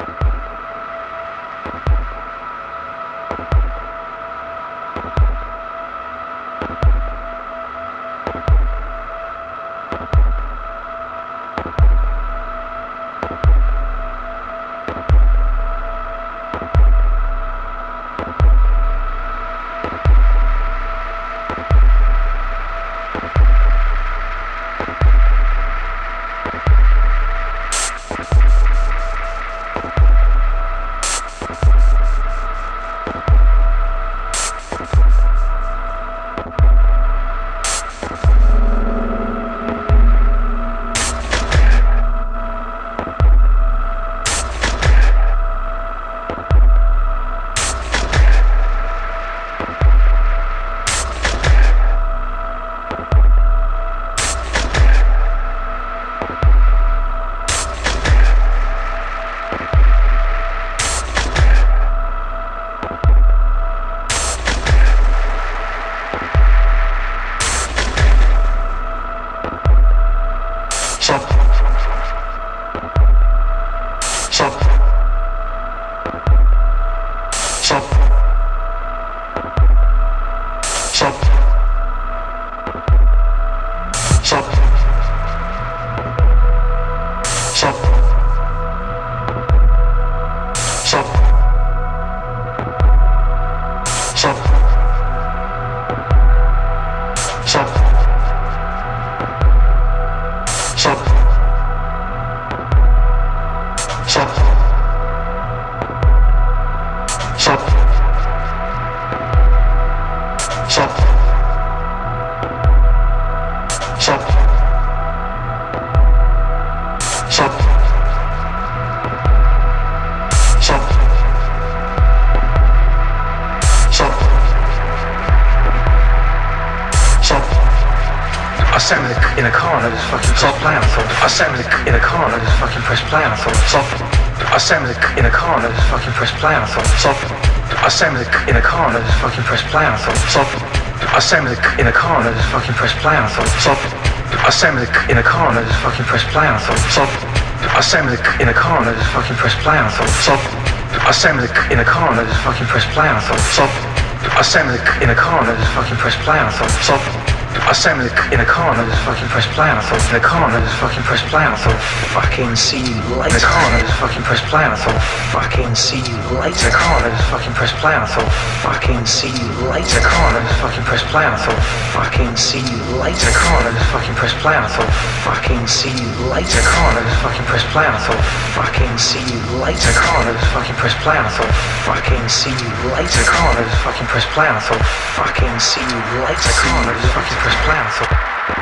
Fucking see you later. The corner, just fucking press play on it. So fucking see you later. The corner, just fucking press play on it. So fucking see you later. The corner, just fucking press play on it. So fucking see you later. The corner, just fucking press play on it. So fucking see you later. The corner, just fucking press play on it. So fucking see you later. The corner, just fucking press play on it. So fucking see you later. The corner, just fucking press play on it. So fucking see you later. The corner, just fucking press play on it. So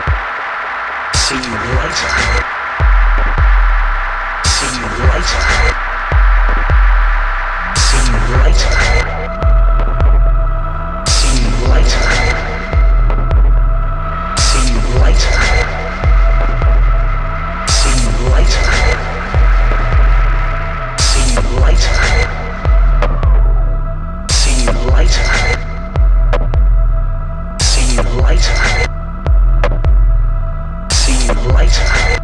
see you later. See you later. See you later. See you later. See you later. See you later. See you later. See you later. See you later. See you later.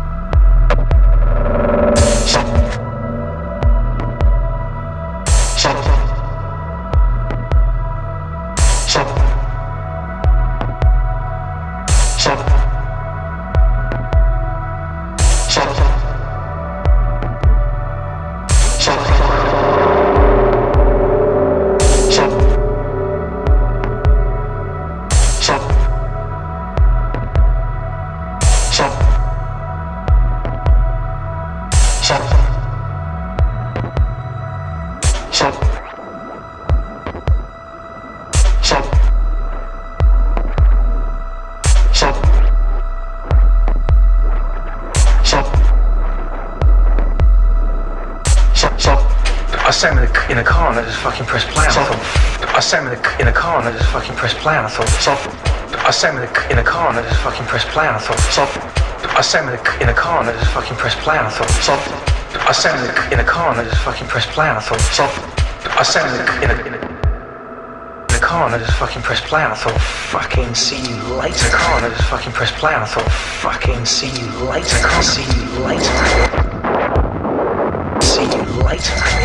I sat in a car and I just fucking pressed play on it. I sat in a car and I just fucking pressed play on it. I sat in a car and I just fucking pressed play on it. I sat in a car and I just fucking pressed play on it. I sat in a car and I just fucking pressed play on it. I sat in a car and I just fucking pressed play on it. So fucking see you later. Car and I just fucking pressed play on it. So fucking see you later. Can't see you later. See you later.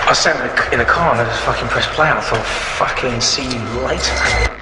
I sat in the car and I just fucking pressed play and I thought, fucking see you later.